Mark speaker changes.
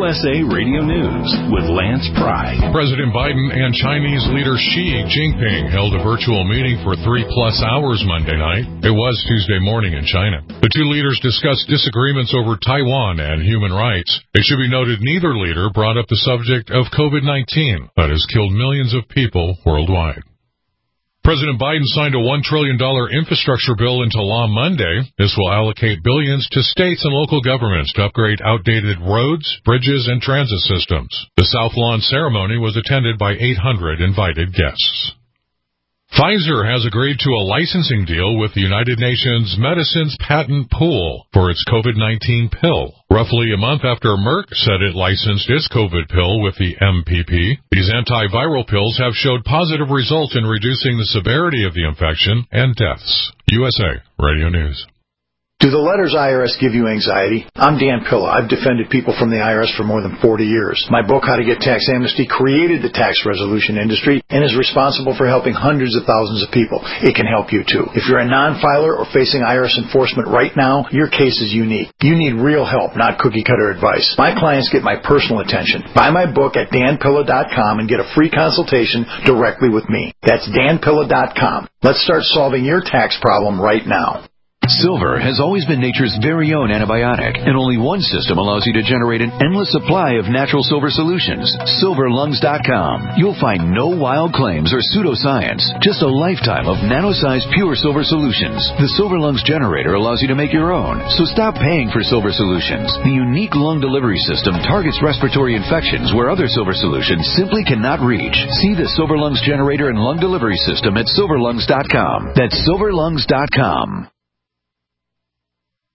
Speaker 1: USA Radio News with Lance Pry.
Speaker 2: President Biden and Chinese leader Xi Jinping held a virtual meeting for 3+ hours Monday night. It was Tuesday morning in China. The two leaders discussed disagreements over Taiwan and human rights. It should be noted neither leader brought up the subject of COVID-19 that has killed millions of people worldwide. President Biden signed a $1 trillion infrastructure bill into law Monday. This will allocate billions to states and local governments to upgrade outdated roads, bridges, and transit systems. The South Lawn ceremony was attended by 800 invited guests. Pfizer has agreed to a licensing deal with the United Nations Medicines Patent Pool for its COVID-19 pill. Roughly a month after Merck said it licensed its COVID pill with the MPP, these antiviral pills have showed positive results in reducing the severity of the infection and deaths. USA Radio News.
Speaker 3: Do the letters IRS give you anxiety? I'm Dan Pilla. I've defended people from the IRS for more than 40 years. My book, How to Get Tax Amnesty, created the tax resolution industry and is responsible for helping hundreds of thousands of people. It can help you, too. If you're a non-filer or facing IRS enforcement right now, your case is unique. You need real help, not cookie-cutter advice. My clients get my personal attention. Buy my book at danpilla.com and get a free consultation directly with me. That's danpilla.com. Let's start solving your tax problem right now.
Speaker 4: Silver has always been nature's very own antibiotic, and only one system allows you to generate an endless supply of natural silver solutions. SilverLungs.com. You'll find no wild claims or pseudoscience, just a lifetime of nano-sized pure silver solutions. The Silver Lungs generator allows you to make your own, so stop paying for silver solutions. The unique lung delivery system targets respiratory infections where other silver solutions simply cannot reach. See the Silver Lungs generator and lung delivery system at SilverLungs.com. That's SilverLungs.com.